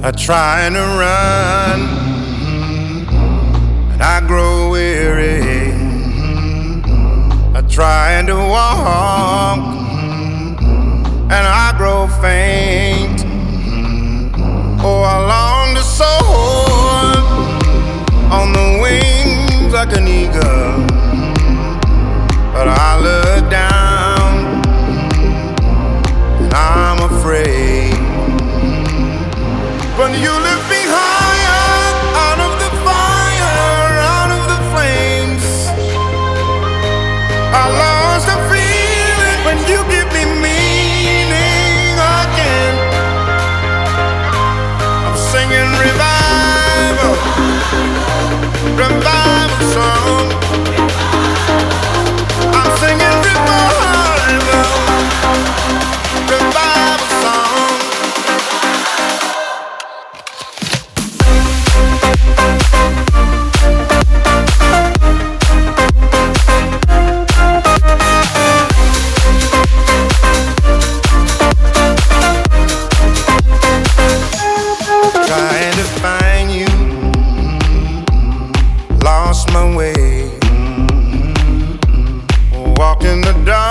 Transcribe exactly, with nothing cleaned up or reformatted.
I try to run, and I grow weary. I try to walk, and I grow faint. Oh, I long to soar on the wings like an eagle, but I look down and I'm afraid. But you lift me higher, out of the fire, out of the flames. I lost the feeling when you give me meaning again. I'm singing revival, revival song. I'm singing revival, revival song. Trying to find you, lost my way, walked in the dark.